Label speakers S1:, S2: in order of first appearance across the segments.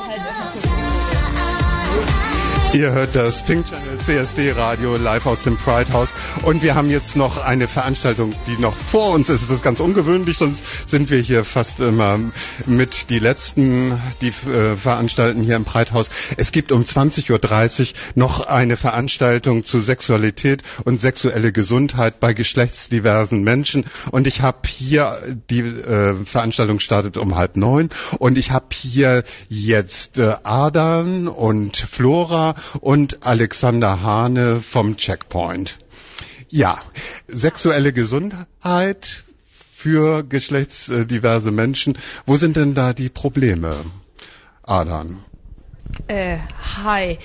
S1: Ihr hört das Pink Channel CSD Radio live aus dem Pride House und wir haben jetzt noch eine Veranstaltung, die noch vor uns ist. Das ist ganz ungewöhnlich, sonst sind wir hier fast immer mit die Letzten, die veranstalten hier im Pride House. Es gibt um 20:30 Uhr noch eine Veranstaltung zu Sexualität und sexuelle Gesundheit bei geschlechtsdiversen Menschen und ich habe hier, die Veranstaltung startet um 8:30 und ich habe hier jetzt Adan und Flora und Alexander Hane vom Checkpoint. Ja, sexuelle Gesundheit für geschlechtsdiverse Menschen. Wo sind denn da die Probleme, Adan?
S2: Hi.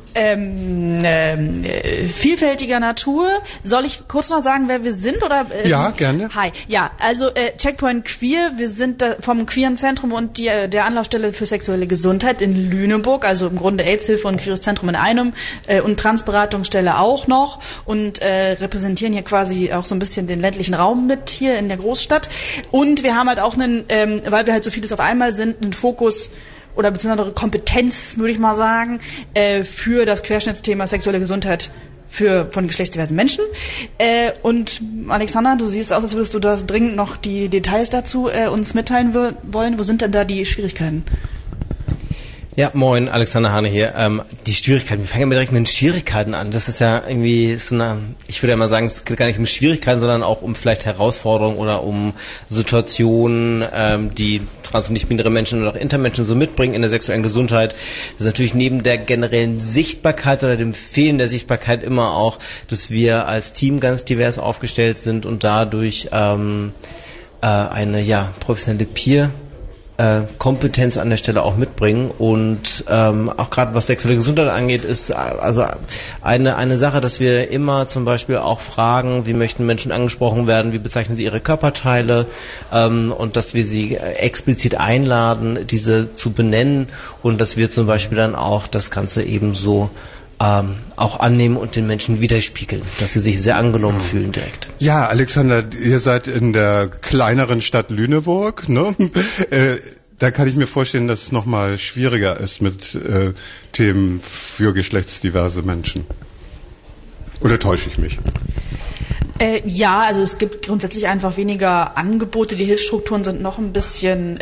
S2: Vielfältiger Natur. Soll ich kurz noch sagen, wer wir sind? Oder?
S1: Ja, gerne.
S2: Hi. Ja, also Checkpoint Queer. Wir sind vom Queeren Zentrum und der Anlaufstelle für sexuelle Gesundheit in Lüneburg. Also im Grunde AIDS-Hilfe und Queeres Zentrum in einem und Transberatungsstelle auch noch und repräsentieren hier quasi auch so ein bisschen den ländlichen Raum mit hier in der Großstadt. Und wir haben halt auch einen, weil wir halt so vieles auf einmal sind, einen Fokus oder beziehungsweise Kompetenz, würde ich mal sagen, für das Querschnittsthema sexuelle Gesundheit von geschlechtsdiversen Menschen. Und Alexander, du siehst aus, als würdest du das dringend noch die Details dazu uns mitteilen wollen. Wo sind denn da die Schwierigkeiten?
S3: Ja, moin, Alexander Hane hier. Die Schwierigkeiten, wir fangen ja direkt mit den Schwierigkeiten an. Das ist ja irgendwie so eine, ich würde ja mal sagen, es geht gar nicht um Schwierigkeiten, sondern auch um vielleicht Herausforderungen oder um Situationen, die trans- und nicht-binäre Menschen oder auch Intermenschen so mitbringen in der sexuellen Gesundheit. Das ist natürlich neben der generellen Sichtbarkeit oder dem Fehlen der Sichtbarkeit immer auch, dass wir als Team ganz divers aufgestellt sind und dadurch eine professionelle Kompetenz an der Stelle auch mitbringen und auch gerade was sexuelle Gesundheit angeht, ist also eine Sache, dass wir immer zum Beispiel auch fragen, wie möchten Menschen angesprochen werden, wie bezeichnen sie ihre Körperteile und dass wir sie explizit einladen, diese zu benennen und dass wir zum Beispiel dann auch das Ganze ebenso auch annehmen und den Menschen widerspiegeln, dass sie sich sehr angenommen fühlen direkt.
S1: Ja, Alexander, ihr seid in der kleineren Stadt Lüneburg, ne? Da kann ich mir vorstellen, dass es nochmal schwieriger ist mit Themen für geschlechtsdiverse Menschen. Oder täusche ich mich?
S2: Ja, also es gibt grundsätzlich einfach weniger Angebote. Die Hilfsstrukturen sind noch ein bisschen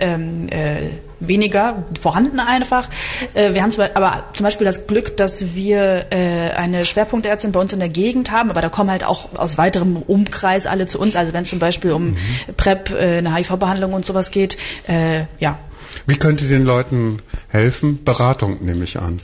S2: weniger vorhanden einfach. Wir haben aber zum Beispiel das Glück, dass wir eine Schwerpunktärztin bei uns in der Gegend haben, aber da kommen halt auch aus weiterem Umkreis alle zu uns. Also wenn es zum Beispiel um PrEP, eine HIV-Behandlung und sowas geht, ja.
S1: Wie könnt ihr den Leuten helfen? Beratung nehme ich an.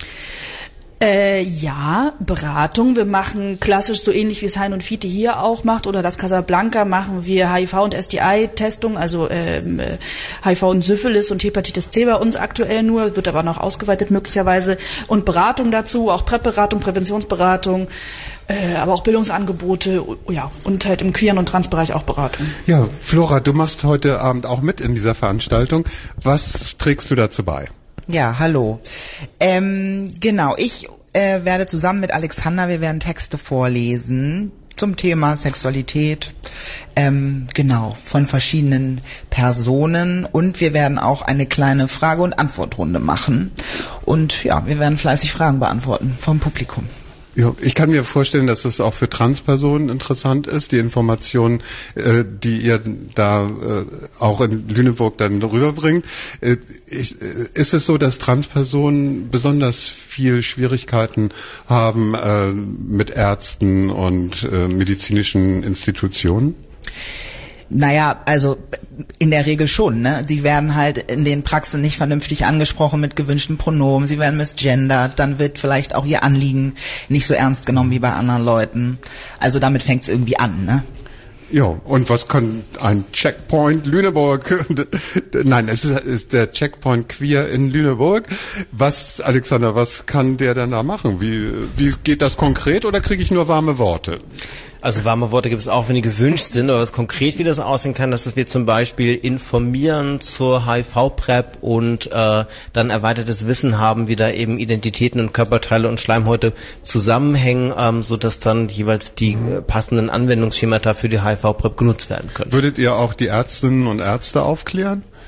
S2: Ja, Beratung. Wir machen klassisch so ähnlich wie es Hein und Fiete hier auch macht oder das Casablanca machen wir HIV und STI-Testung, also HIV und Syphilis und Hepatitis C bei uns aktuell nur, wird aber noch ausgeweitet möglicherweise und Beratung dazu, auch PrEP-Beratung, Präventionsberatung, aber auch Bildungsangebote, ja, und halt im queeren und Transbereich auch Beratung.
S1: Ja, Flora, du machst heute Abend auch mit in dieser Veranstaltung. Was trägst du dazu bei?
S4: Ja, hallo. Genau, ich werde zusammen mit Alexander, wir werden Texte vorlesen zum Thema Sexualität, genau, von verschiedenen Personen und wir werden auch eine kleine Frage- und Antwortrunde machen und ja, wir werden fleißig Fragen beantworten vom Publikum.
S1: Ja, ich kann mir vorstellen, dass es auch für Transpersonen interessant ist, die Informationen, die ihr da auch in Lüneburg dann rüberbringt. Ist es so, dass Transpersonen besonders viel Schwierigkeiten haben mit Ärzten und medizinischen Institutionen?
S4: Naja, also in der Regel schon, ne? Sie werden halt in den Praxen nicht vernünftig angesprochen mit gewünschten Pronomen, sie werden misgendert, dann wird vielleicht auch ihr Anliegen nicht so ernst genommen wie bei anderen Leuten. Also damit fängt's irgendwie an, ne?
S1: Ja, und was kann ein Checkpoint Lüneburg? Nein, es ist der Checkpoint Queer in Lüneburg. Alexander, was kann der denn da machen? Wie geht das konkret oder kriege ich nur warme Worte?
S3: Also warme Worte gibt es auch, wenn die gewünscht sind, aber was konkret wie das aussehen kann, dass wir zum Beispiel informieren zur HIV-PrEP und dann erweitertes Wissen haben, wie da eben Identitäten und Körperteile und Schleimhäute zusammenhängen, sodass dann jeweils die passenden Anwendungsschemata für die HIV-PrEP genutzt werden können.
S1: Würdet ihr auch die Ärztinnen und Ärzte aufklären?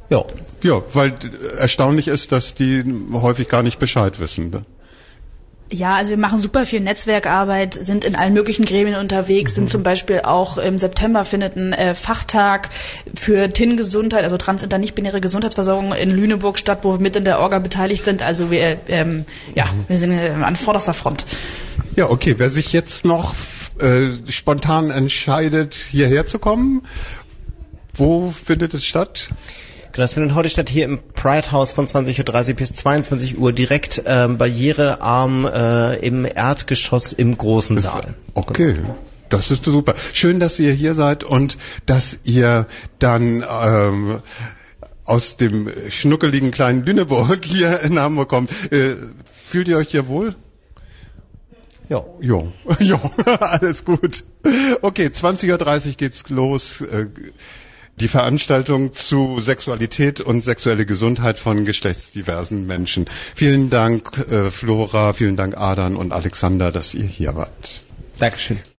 S3: Ja.
S1: Ja, weil erstaunlich ist, dass die häufig gar nicht Bescheid wissen. Ne?
S2: Ja, also wir machen super viel Netzwerkarbeit, sind in allen möglichen Gremien unterwegs, sind zum Beispiel auch im September findet ein Fachtag für TIN-Gesundheit, also transinter nicht-binäre Gesundheitsversorgung in Lüneburg statt, wo wir mit in der Orga beteiligt sind. Also wir sind an vorderster Front.
S1: Ja, okay. Wer sich jetzt noch spontan entscheidet, hierher zu kommen, wo findet es statt?
S3: Das findet heute statt hier im Pride House von 20.30 Uhr bis 22 Uhr direkt barrierearm im Erdgeschoss im großen Saal.
S1: Okay, das ist super. Schön, dass ihr hier seid und dass ihr dann aus dem schnuckeligen kleinen Lüneburg hier in Hamburg kommt. Fühlt ihr euch hier wohl?
S3: Ja.
S1: Jo, alles gut. Okay, 20.30 Uhr geht's los. Die Veranstaltung zu Sexualität und sexuelle Gesundheit von geschlechtsdiversen Menschen. Vielen Dank, Flora, vielen Dank, Adan und Alexander, dass ihr hier wart.
S3: Dankeschön.